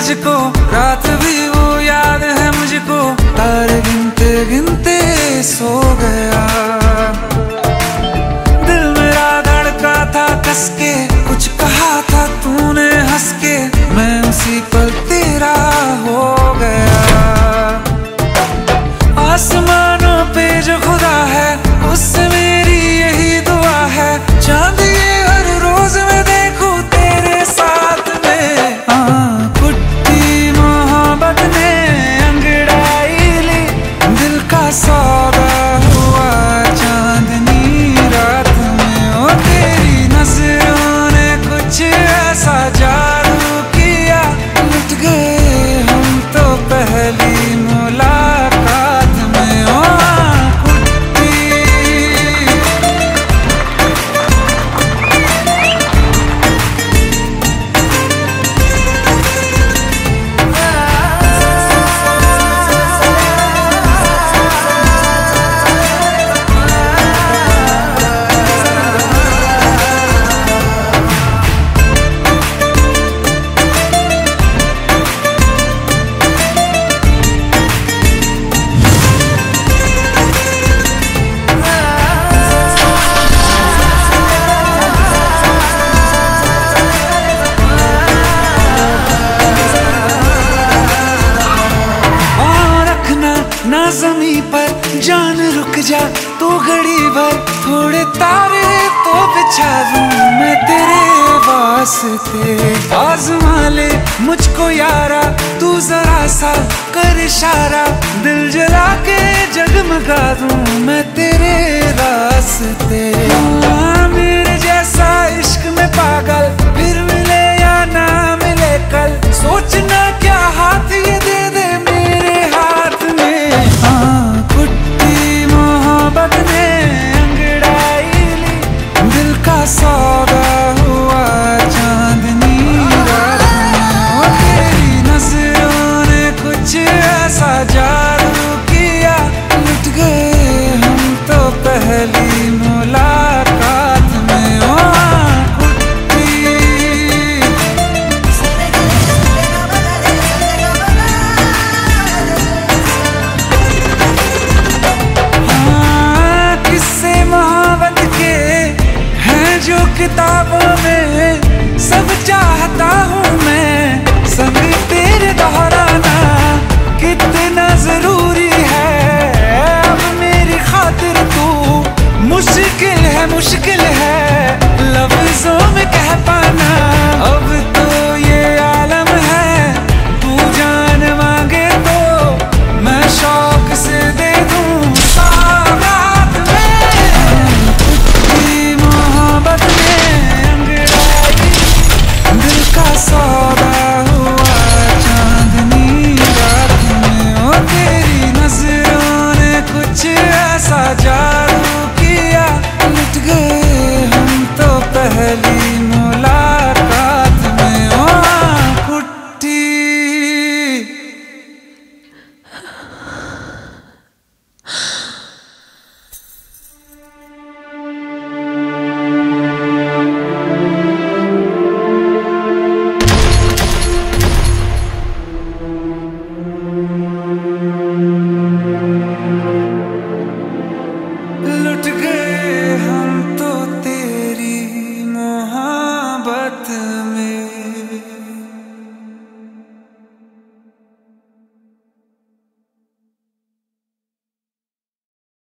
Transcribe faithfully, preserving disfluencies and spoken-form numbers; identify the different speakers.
Speaker 1: तुझको, रात भी वो याद है मुझको, तारे गिनते गिनते सो गया। दिल मेरा धड़का था कस के, कुछ कहा था तूने हंस के, मैं उसी पल तेरा हो गया। आसमानों पे जो खुदा है, उससे मेरी यही दुआ है, चांद ये हर रोज मैं देखूं तेरे साथ में। हाँ, कुट्टी मोहब्बत ने अंगड़ाई ली, दिल का सौदा हुआ चांदनी रात में। ओ तेरी नजरों ने कुछ ऐसा जादू किया, लुट गए हम तो पहली मुलाकात में। ओ ना ज़मीं पर जान रुक जा तू घड़ी भर, थोड़े तारे तो बिछा दूं मैं तेरे वास्ते। आज़मा ले मुझको यारा, तू जरा सा कर इशारा, दिल जला के जगमगा दूं मैं तेरे रास्ते। हाँ, मेरे जैसा इश्क में पागल फिर मिले या ना मिले कल, सोचना क्या हाथ ये दे दे मेरे हाथ में। हाँ, कुट्टी मोहब्बत ने अंगड़ाई ली, दिल का सौदा हुआ चांदनी रात में। ओ तेरी नजरों ने कुछ ऐसा जादू किया, लुट गए हम तो पहली मुलाकात में। ओ किताबों